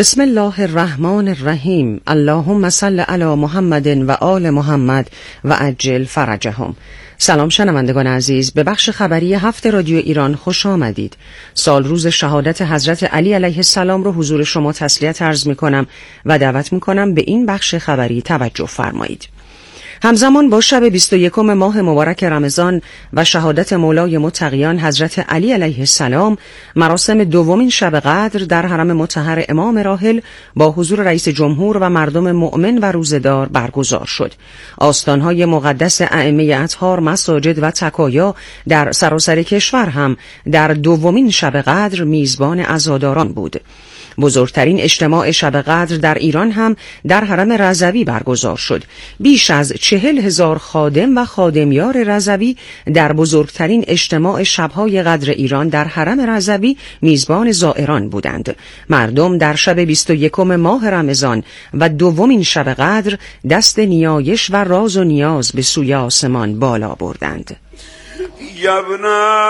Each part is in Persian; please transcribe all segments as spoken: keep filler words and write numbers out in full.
بسم الله الرحمن الرحیم. اللهم صل علی محمد و آل محمد و عجل فرجهم. سلام شنوندگان عزیز، به بخش خبری هفت رادیو ایران خوش آمدید. سال روز شهادت حضرت علی علیه السلام رو حضور شما تسلیت عرض می کنم و دعوت می کنم به این بخش خبری توجه فرمایید. همزمان با شب بیست و یکم ماه مبارک رمضان و شهادت مولای متقیان حضرت علی علیه السلام، مراسم دومین شب قدر در حرم مطهر امام راحل با حضور رئیس جمهور و مردم مؤمن و روزدار برگزار شد. آستانهای مقدس ائمه اطهار، مساجد و تکایا در سراسر کشور هم در دومین شب قدر میزبان عزاداران بود. بزرگترین اجتماع شب قدر در ایران هم در حرم رضوی برگزار شد. بیش از چهل هزار خادم و خادمیار رضوی در بزرگترین اجتماع شبهای قدر ایران در حرم رضوی میزبان زائران بودند. مردم در شب بیست و یکم ماه رمضان و دومین شب قدر دست نیایش و راز و نیاز به سوی آسمان بالا بردند. یا ابن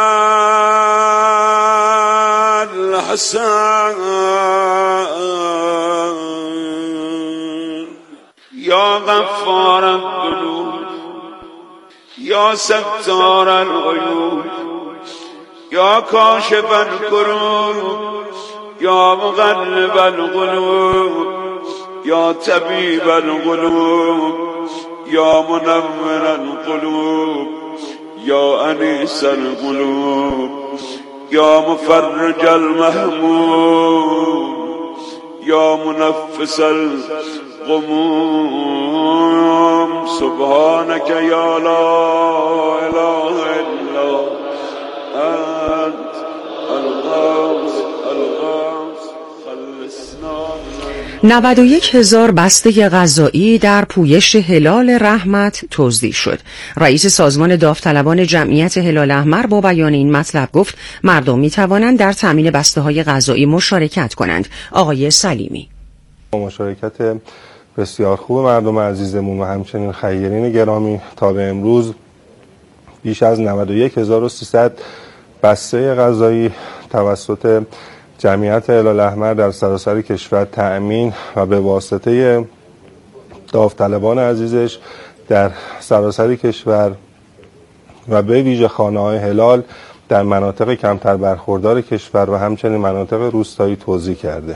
الحسن یا غفار الذنوب یا ستار العیوب یا کاشف الکروب یا مقلب القلوب یا طبیب القلوب یا منور القلوب یا انیس القلوب یا مفرج المهموم یا منفس الغموم سبحانك یا لا اله الا انت الغوث الغوث خلصنا. نود و یک هزار بسته غذایی در پویش هلال رحمت توزیع شد. رئیس سازمان داوطلبان جمعیت هلال احمر با بیان این مطلب گفت مردم می توانند در تامین بسته های غذایی مشارکت کنند. آقای سلیمی: با مشارکت بسیار خوب مردم عزیزمون و همچنین خیرین گرامی تا به امروز بیش از نود و یک هزار و سیصد بسته غذایی توسط جمعیت هلال احمر در سراسر کشور تأمین و به واسطه داوطلبان عزیزش در سراسر کشور و به ویژه خانه‌های هلال در مناطق کمتر برخوردار کشور و همچنین مناطق روستایی توزیع کرده.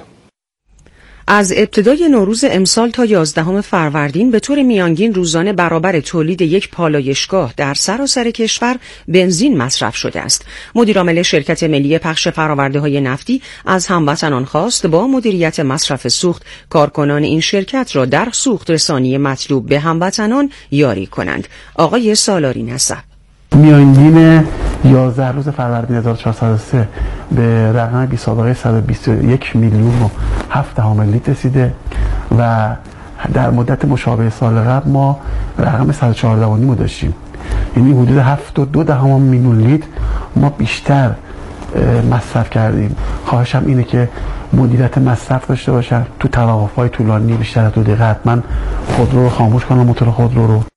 از ابتدای نوروز امسال تا یازدهم فروردین به طور میانگین روزانه برابر تولید یک پالایشگاه در سراسر کشور بنزین مصرف شده است. مدیرعامل شرکت ملی پخش فرآورده‌های نفتی از هموطنان خواست با مدیریت مصرف سوخت کارکنان این شرکت را در سوخت رسانی مطلوب به هموطنان یاری کنند. آقای سالاری نسب: میانگین یازده روز فروردین هزار و چهارصد و سه به رقم بی سابقه صد و بیست و یک میلیون و هفت دهم لیتر رسیده و در مدت مشابه سال قبل ما رقم صد و چهارده و نیم داشتیم، یعنی حدود هفت و دو دهم میلیون لیتر ما بیشتر مصرف کردیم. خواهشم اینه که مدیریت مصرف داشته باشن، تو توقف‌های طولانی بیشتر از دو دقیقه حتما خودرو رو خاموش کنن، موتور خودرو رو.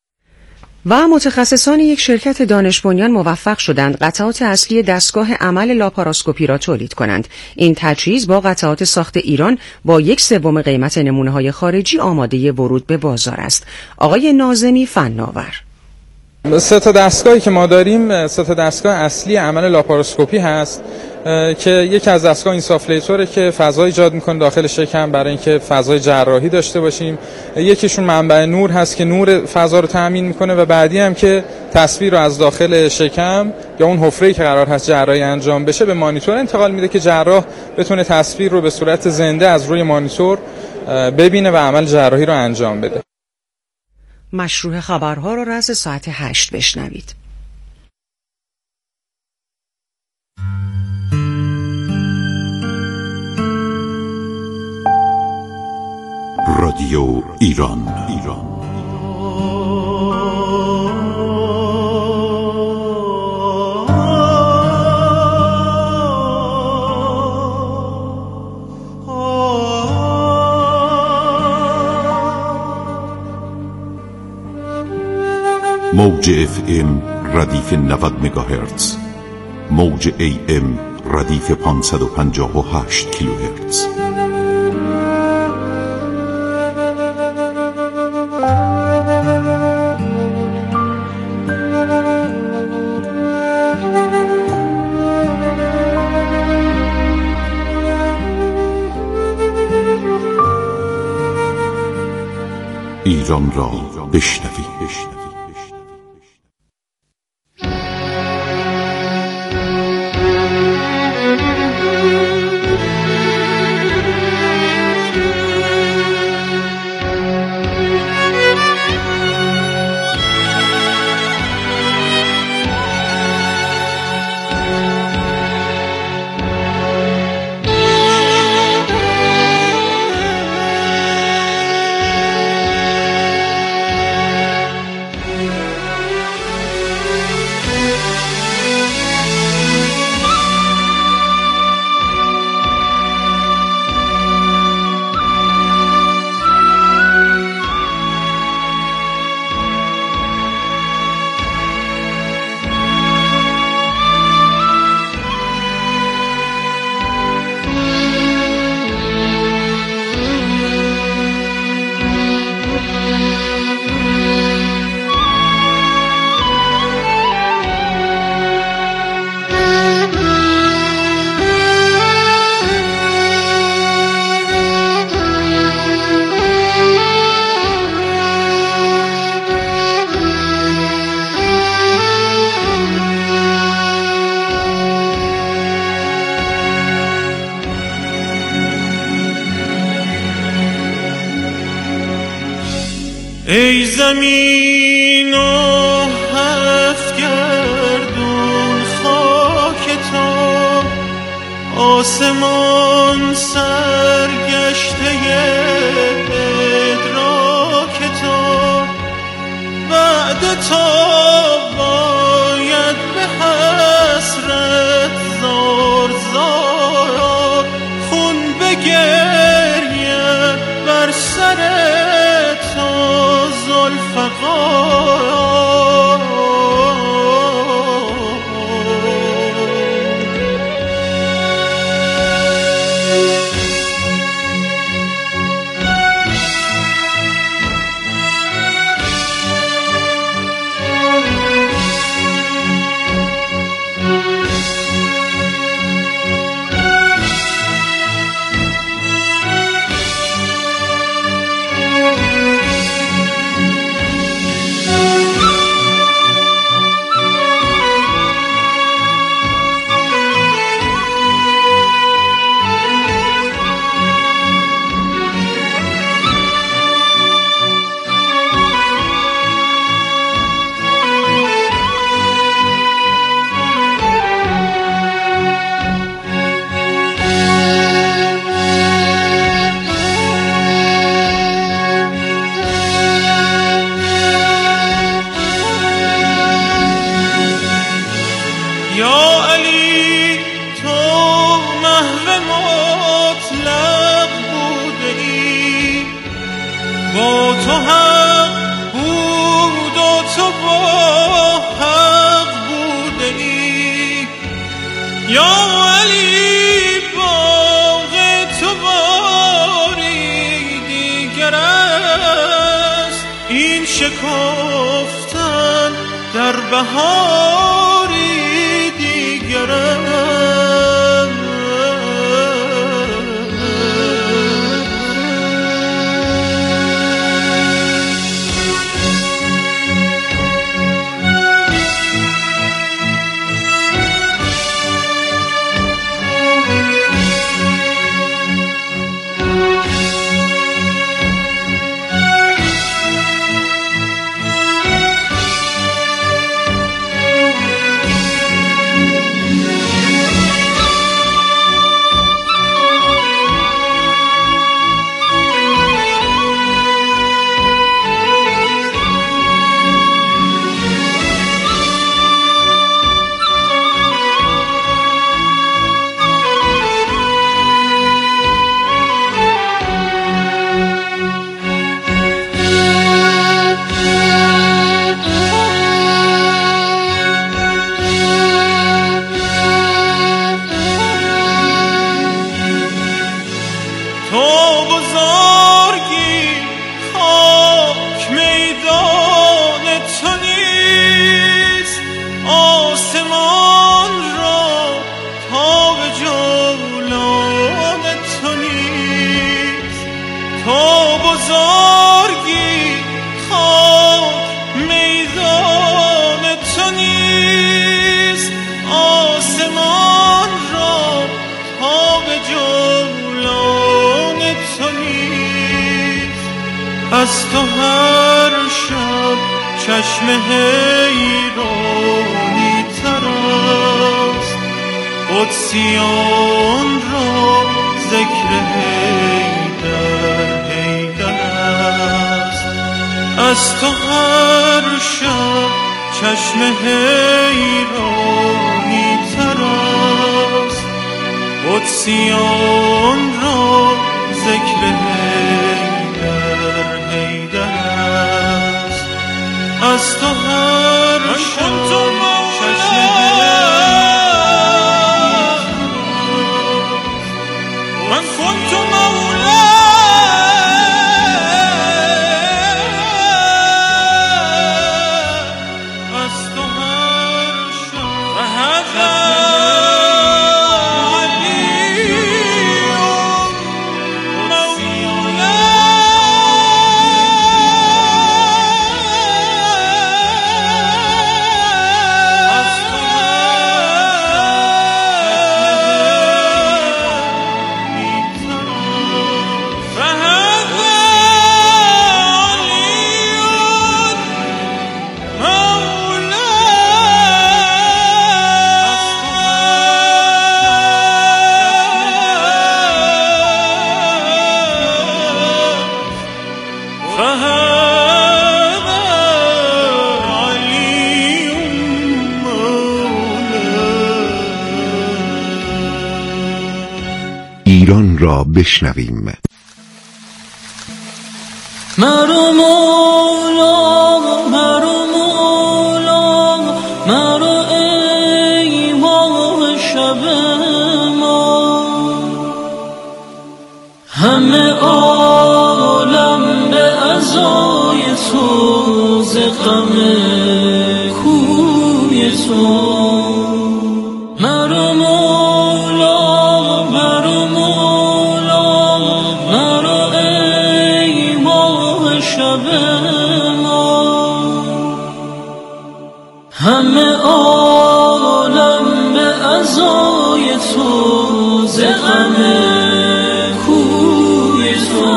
و متخصصان یک شرکت دانش بنیان موفق شدند قطعات اصلی دستگاه عمل لاپاراسکوپی را تولید کنند. این تجهیز با قطعات ساخت ایران با یک سوم قیمت نمونه‌های خارجی آماده ورود به بازار است. آقای ناظمی فناور: سه تا دستگاهی که ما داریم، سه تا دستگاه اصلی عمل لاپاراسکوپی هست که یکی از دستگاه اینسافلیتوره که فضا ایجاد میکنه داخل شکم برای اینکه فضای جراحی داشته باشیم. یکیشون منبع نور هست که نور فضا رو تامین میکنه و بعدی هم که تصویر رو از داخل شکم یا اون حفره‌ای که قرار هست جراحی انجام بشه به مانیتور انتقال میده که جراح بتونه تصویر رو به صورت زنده از روی مانیتور ببینه و عمل جراحی رو انجام بده. مشروع خبرها رو رأس ساعت هشت بشنوید. رادیو ایران ایران موج اف ام ردیف نود مگاهرتز، موج ای ام ردیف پانصد و پنجاه و هشت کیلوهرتز. ایران را بشنوید. ای زمین و هفت گردون خاک تو، آسمان سرگشته ادراک تو، بعد تو باید به حسرت زار زار خون بگرید بر سر زلفقار. شکفتن در بهاری دیگرم. تو هر شب چشم حیرانی تر است، قدسیان را ذکر حیدر حیدر است. از تو هر شب چشم حیرانی تر است، قدسیان را ذکر حیدر حیدر است. از تو هر شب چشم من كنت مولا از تو هر شب فهذا ایران را بشنویم. مرو مولا مرو مولا مرو ای ماه شب ما، همه عالم به عزای تو ز غم کوی تو. مرو مولا مرو مولا مرو ای ماه شب ما، همه عالم به عزای تو ز غم کوی تو.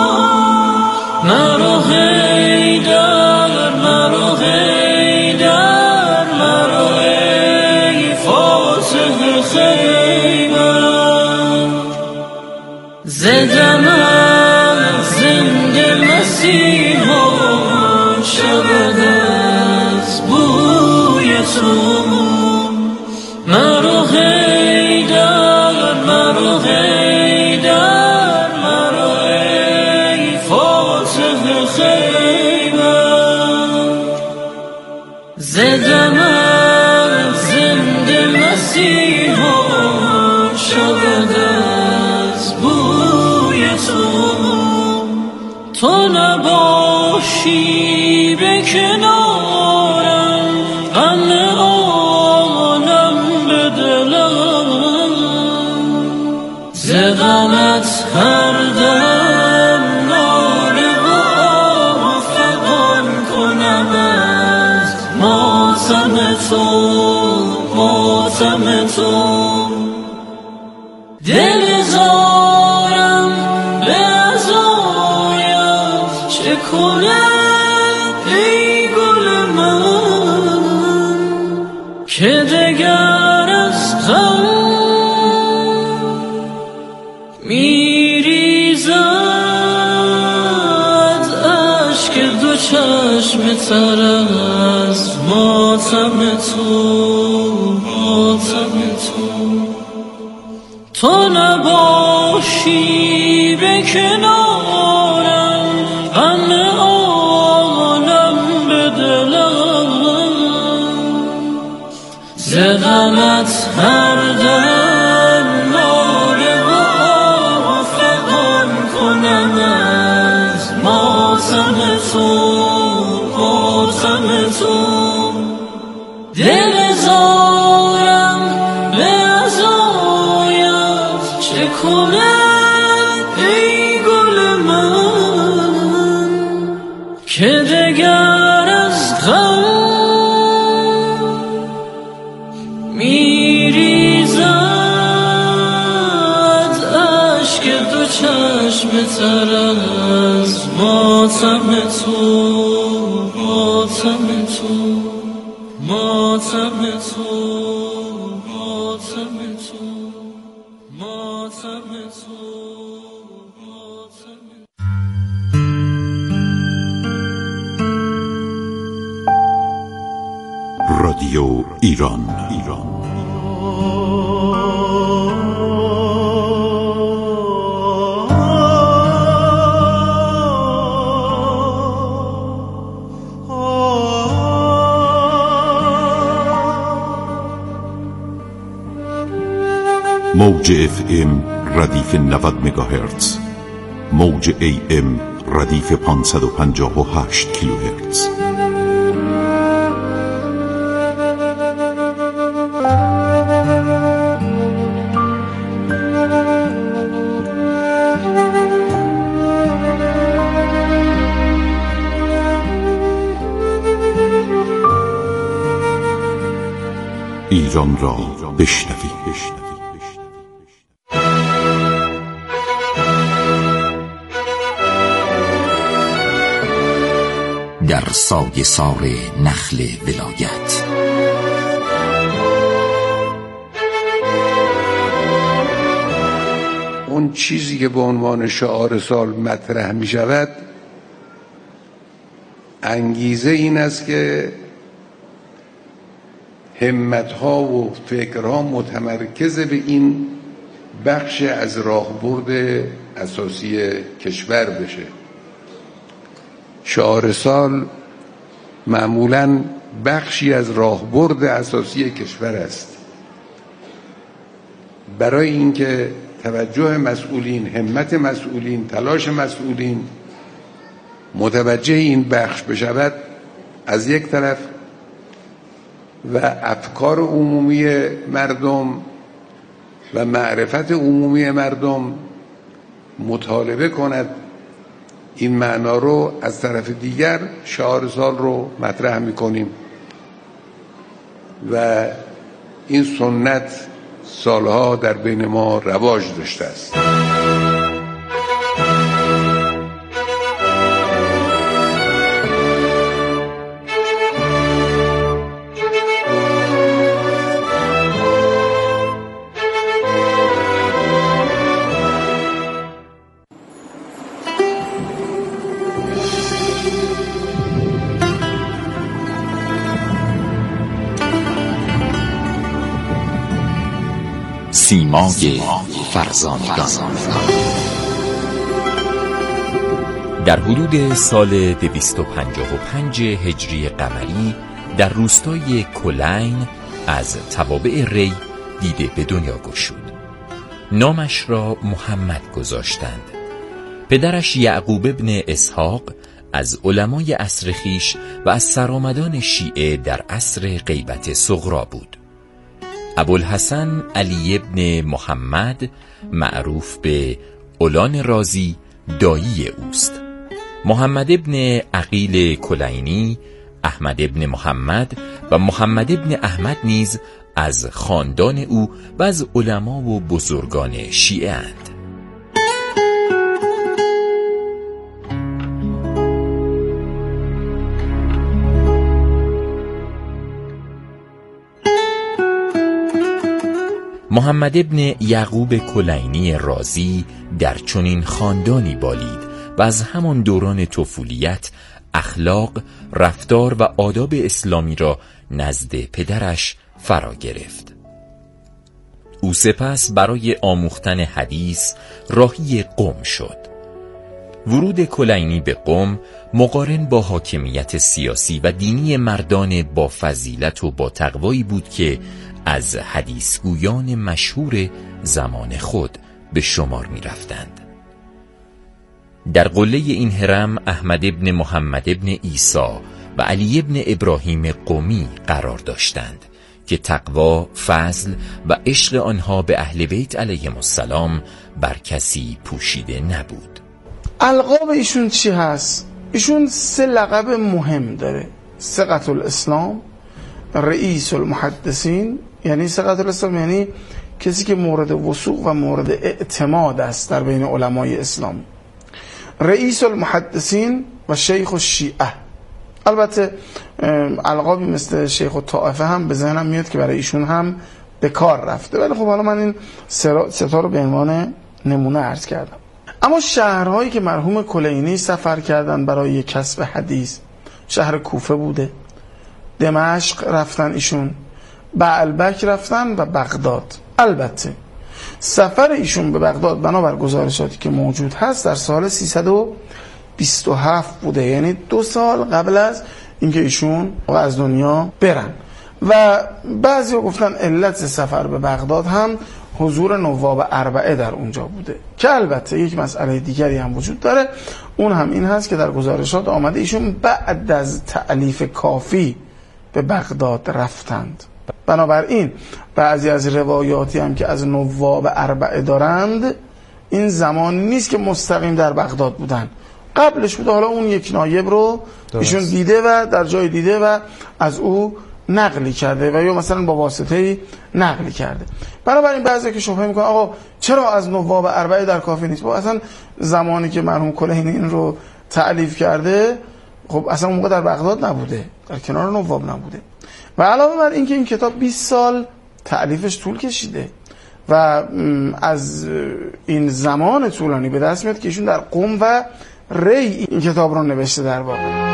مرو حیدر مرو حیدر مرو ای فاتح خیبر، زدم زنده مسیحا شود از بوی تو. مرو حیدر مرو حیدر مرو ای فاتح خیبر، زدم زنده مسیحا شود از بوی تو. تو نباشی به کنارم غم عالم به دلم، ز غمت هر دم ناله و فغان کنم از ماتم تو ماتم تو. دل زارم به عزایت چه کنم ای گل من، که دگر از غم میریزد اشک دو چشم تر از ماتم تو ماتم تو. تو نباشی به کنارم غم عالم به دلم، ز غمت هر دم ناله و فغان کنم از ماتم تو ماتم تو. دل زارم به عزایت چه کنم ای گل من، که دگر از غم میریزد اشک دو چشم تر از ماتم ماتم تو ماتم تو ماتم تو ماتم تو ماتم تو رادیو ایران ایران موج اف ام ردیف نود مگاهرتز، موج ای ام ردیف پانصد و پنجاه و هشت کیلوهرتز. ایران را بشنوید. در سایه سار نخل ولایت اون چیزی که به عنوان شعار سال مطرح می شود، انگیزه این است که همت‌ها و فکرها متمرکز به این بخش از راهبرد اساسی کشور بشه. شعار سال معمولاً بخشی از راهبرد اساسی کشور است. برای اینکه توجه مسئولین، همت مسئولین، تلاش مسئولین متوجه این بخش بشود از یک طرف و افکار عمومی مردم و معرفت عمومی مردم مطالبه کند این معنا رو، از طرف دیگر شعار سال رو مطرح میکنیم و این سنت سالها در بین ما رواج داشته است. سیمای فرزانگان. در حدود سال دویست و پنجاه و پنج هجری قمری در روستای کلین از توابع ری دیده به دنیا گشود. نامش را محمد گذاشتند. پدرش یعقوب ابن اسحاق از علمای عصر خویش و از سرآمدان شیعه در عصر غیبت صغرا بود. ابوالحسن علی ابن محمد معروف به اولان رازی دایی اوست. محمد ابن عقیل کلینی، احمد ابن محمد و محمد ابن احمد نیز از خاندان او و از علما و بزرگان شیعه اند. محمد ابن یعقوب کلینی رازی در چنین خاندانی بالید و از همان دوران طفولیت اخلاق، رفتار و آداب اسلامی را نزد پدرش فرا گرفت. او سپس برای آموختن حدیث راهی قم شد. ورود کلینی به قم مقارن با حاکمیت سیاسی و دینی مردان با فضیلت و با تقوایی بود که از حدیثگویان مشهور زمان خود به شمار می رفتند. در قله این هرم احمد ابن محمد ابن عیسی و علی ابن ابراهیم قمی قرار داشتند که تقوا، فضل و عشق آنها به اهل بیت علیهم السلام بر کسی پوشیده نبود. القاب ایشون چی هست؟ ایشون سه لقب مهم داره: ثقة الاسلام، رئیس المحدثین، یعنی ثقة الاسلام یعنی کسی که مورد وثوق و مورد اعتماد است در بین علمای اسلامی، رئیس المحدثین و شیخ الشیعه. البته القابی مثل شیخ الطائفه هم به ذهنم میاد که برای ایشون هم به کار رفته، ولی خب حالا من این ستا رو به عنوان نمونه عرض کردم. اما شهرهایی که مرحوم کلینی سفر کردن برای کسب حدیث، شهر کوفه بوده، دمشق رفتن ایشون، بعلبک رفتن و بغداد. البته سفر ایشون به بغداد بنابر گزارشاتی که موجود هست در سال سیصد و بیست و هفت بوده، یعنی دو سال قبل از اینکه ایشون از دنیا برن. و بعضی ها گفتن علت سفر به بغداد هم حضور نواب اربعه در اونجا بوده، که البته یک مسئله دیگری هم وجود داره، اون هم این هست که در گزارشات آمده ایشون بعد از تألیف کافی به بغداد رفتند. بنابراین بعضی از روایاتی هم که از نواب اربعه دارند این زمان نیست که مستقیم در بغداد بودن، قبلش بوده، حالا اون یک نایب رو ایشون دیده و در جای دیده و از او نقلی کرده و یا مثلا با واسطه‌ای نقلی کرده. بنابراین بعضی که شبهه میکنن آقا چرا از نواب اربعه در کافی نیست؟ با اصلا زمانی که مرحوم کلینی این رو تألیف کرده خب اصلا اون موقع در بغداد نبوده، در کنار نواب نبوده. و علاوه بر اینکه این کتاب بیست سال تألیفش طول کشیده و از این زمان طولانی به دست میاد که ایشون در قم و ری این کتاب رو نوشته. در واقع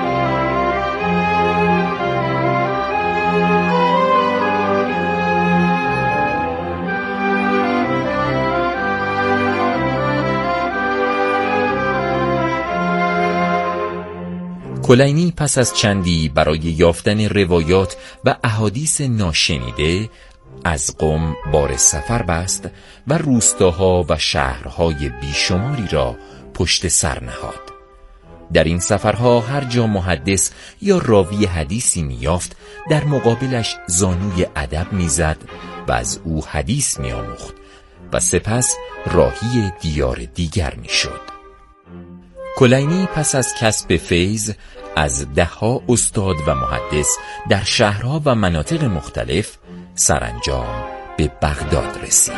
کلینی پس از چندی برای یافتن روایات و احادیث ناشنیده از قم بار سفر بست و روستاها و شهرهای بیشماری را پشت سر نهاد. در این سفرها هر جا محدث یا راوی حدیثی می‌یافت در مقابلش زانوی ادب می‌زد و از او حدیث می‌آموخت و سپس راهی دیار دیگر می‌شد. کلینی پس از کسب فیض از دهها استاد و محدث در شهرها و مناطق مختلف سرانجام به بغداد رسید.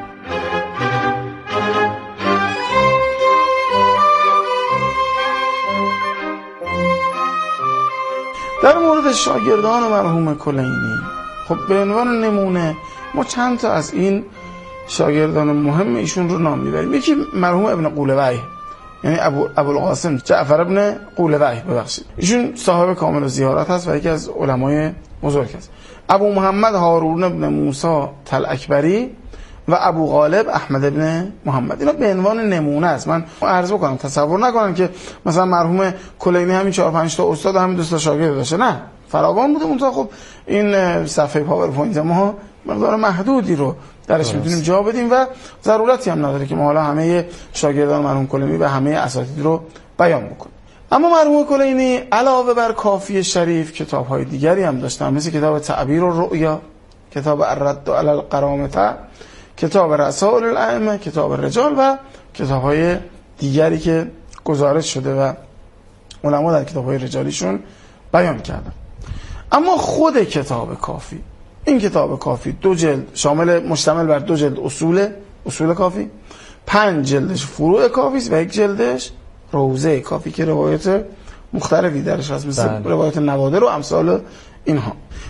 در مورد شاگردان مرحوم کلینی خب به عنوان نمونه ما چند تا از این شاگردان مهم ایشون رو نام میبریم. یکی مرحوم ابن قولویه، یعنی ابو ابوالقاسم جعفر ابن قولویه، ببخشید، ایشون صاحب کامل الزیارت هست و یکی از علمای بزرگ است. ابو محمد هارون ابن موسی تلاکبری و ابو غالب احمد ابن محمد، اینا به عنوان نمونه است. من عرض بکنم تصور نکنن که مثلا مرحوم کلینی همین چهار پنج تا استاد همین دو تا شاگرد داشته، نه، فراوان بوده. اون تا خب این صفحه پاورپوینت ما مقدار محدودی رو درش میتونیم جا بدیم و ضرورتی هم نداره که ما حالا همه شاگردان مرحوم کلینی و همه اساتید رو بیان بکنیم. اما مرحوم کلینی علاوه بر کافی شریف کتاب‌های دیگری هم داشتن، مثل کتاب تعبیر الرؤیا، کتاب الرد علی القرامطه، کتاب رسائل الائمه، کتاب الرجال و کتاب‌های دیگری که گزارش شده و علما در کتاب‌های رجالیشون بیان کردن. اما خود کتاب کافی، این کتاب کافی دو جلد شامل مشتمل بر دو جلد اصول اصول کافی، پنج جلدش فروع کافی و یک جلدش روزه کافی که روایت مختلفی درش هست، مثل بله. روایت نوادر و امثال اینها.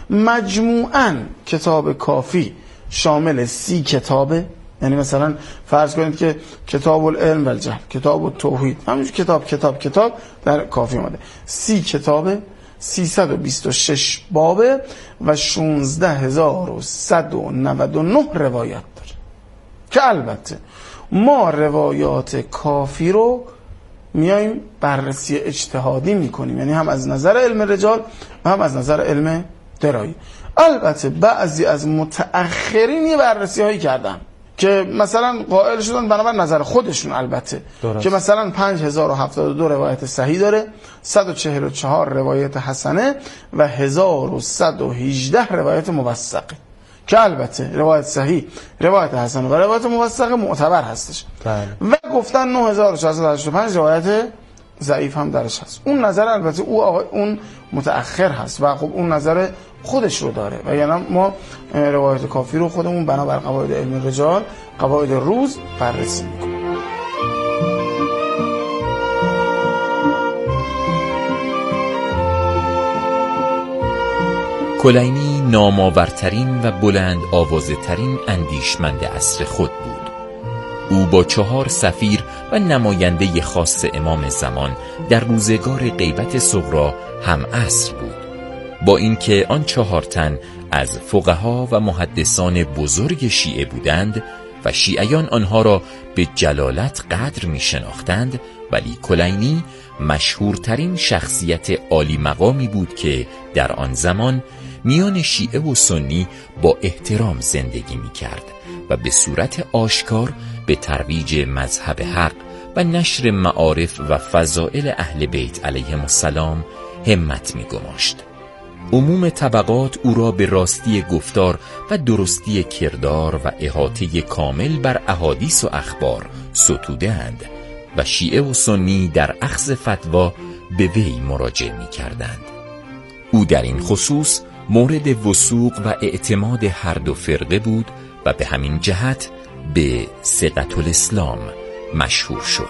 مجموعاً کتاب کافی شامل سی کتابه، یعنی مثلا فرض کنید که کتاب العلم و الجهل، کتاب التوحید، همینجور کتاب کتاب کتاب در کافی اومده. سی کتابه، سیصد و بیست و شش بابه و شانزده هزار و صد و نود و نه روایت داره، که البته ما روایات کافی رو میایم بررسی اجتهادی میکنیم، یعنی هم از نظر علم رجال و هم از نظر علم درایی. البته بعضی از متأخرین یه بررسی هایی کردن که مثلا قائل شدن بنابر نظر خودشون، البته درست. که مثلا پنج هزار و هفتاد و دو روایت صحیح داره، صد و چهل و چهار روایت حسنه و هزار و صد و هجده روایت موثقه، که البته روایت صحیح، روایت حسنه و روایت موثقه معتبر هستش بله. و گفتن نه هزار و چهارصد و هشتاد و پنج روایت ضعیف هم درش هست. اون نظر البته او اون متأخر هست و خب اون نظر خودش رو داره و یعنی ما روایت کافی رو خودمون بنابر قواعد علم رجال، قواعد روز بررسی میکنیم. کلینی نامآورترین و بلند آوازه ترین اندیشمند عصر خود بود. او با چهار سفیر و نماینده خاص امام زمان در روزگار غیبت صغرا هم عصر بود، با اینکه آن چهار تن از فقها و محدثان بزرگ شیعه بودند و شیعیان آنها را به جلالت قدر می شناختند، ولی کلینی مشهورترین شخصیت عالی مقامی بود که در آن زمان میان شیعه و سنی با احترام زندگی می کرد و به صورت آشکار به ترویج مذهب حق و نشر معارف و فضائل اهل بیت علیهم السلام همت می گماشت. عموم طبقات او را به راستی گفتار و درستی کردار و احاطه کامل بر احادیث و اخبار ستوده‌اند و شیعه و سنی در اخذ فتوا به وی مراجعه می کردند. او در این خصوص مورد وثوق و اعتماد هر دو فرقه بود و به همین جهت به ثقة الاسلام مشهور شد.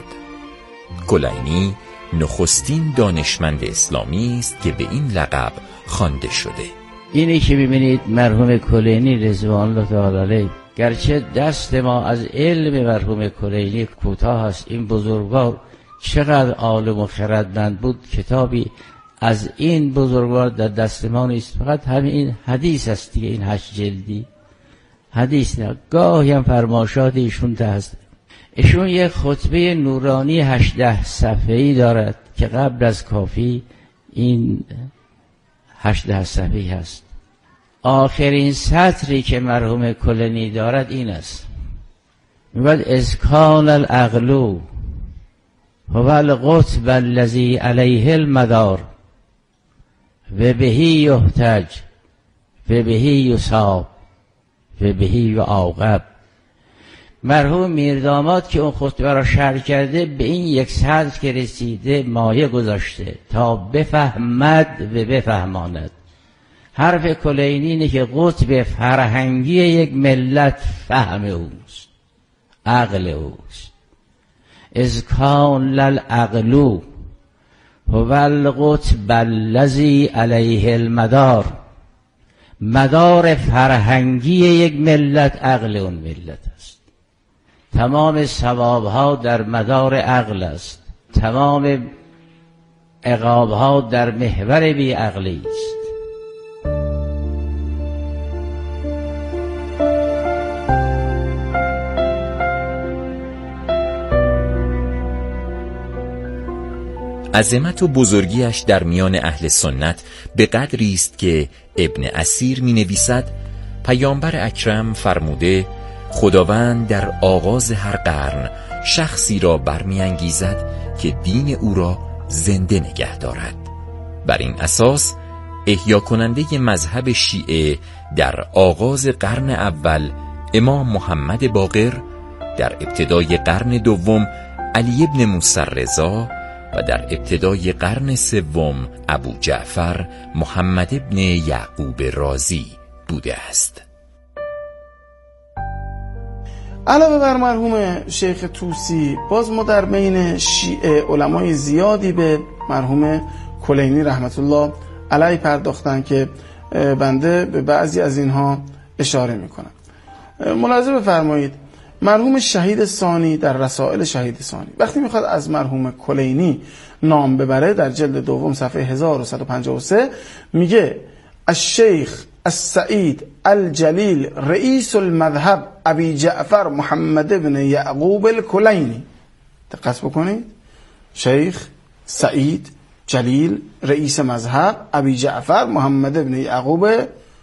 کلینی نخستین دانشمند اسلامی است که به این لقب خوانده شده. اینی که ببینید مرحوم کلینی رضوان الله تعالی علیه، گرچه دست ما از علم مرحوم کلینی کوتاه است، این بزرگوار چقدر عالم و خردمند بود، کتابی از این بزرگوار در دست ما نیست، فقط همین حدیث است دیگه، این هشت جلدی حدیث نه، گاهی هم فرمایشات ایشون هست. ایشون یک خطبه نورانی هشده صفحه‌ای دارد که قبل از کافی این هشده صفحه‌ای هست. آخرین سطری که مرحوم کلینی دارد این است: میگوید اسکان العقل هو القطب الذی علیه المدار و بهی یحتج و بهی یصاب و بهی یعاقب. مرحوم میرداماد که اون خطبه را شرح کرده به این یک سطر که رسیده مایه گذاشته تا بفهمد و بفهماند. حرف کلینی اینه که قطب فرهنگی یک ملت فهم اوست، عقل اوست. اذ کان العقل هو القطب الذی علیه المدار. مدار فرهنگی یک ملت عقل اون ملت است. تمام ثوابها در مدار عقل است، تمام عقابها در محور بی عقلی است. عظمت و بزرگیش در میان اهل سنت به قدری است که ابن اسیر می نویسد پیامبر اکرم فرموده خداوند در آغاز هر قرن شخصی را برمی انگیزد که دین او را زنده نگه دارد. بر این اساس احیا کننده مذهب شیعه در آغاز قرن اول امام محمد باقر، در ابتدای قرن دوم علی ابن موسی رضا و در ابتدای قرن سوم ابو جعفر محمد ابن یعقوب رازی بوده است. علاوه بر مرحوم شیخ طوسی، باز ما در بین شیعه علمای زیادی به مرحوم کلینی رحمت الله علیه پرداختن که بنده به بعضی از اینها اشاره میکنم. ملاحظه بفرمایید مرحوم شهید ثانی در رسائل شهید ثانی وقتی میخواد از مرحوم کلینی نام ببره در جلد دوم صفحه هزار و صد و پنجاه و سه میگه الشیخ السعید الجلیل رئیس المذهب ابی جعفر محمد بن یعقوب الکلینی. دقت بکنید، شیخ سعید جلیل رئیس مذهب ابی جعفر محمد بن یعقوب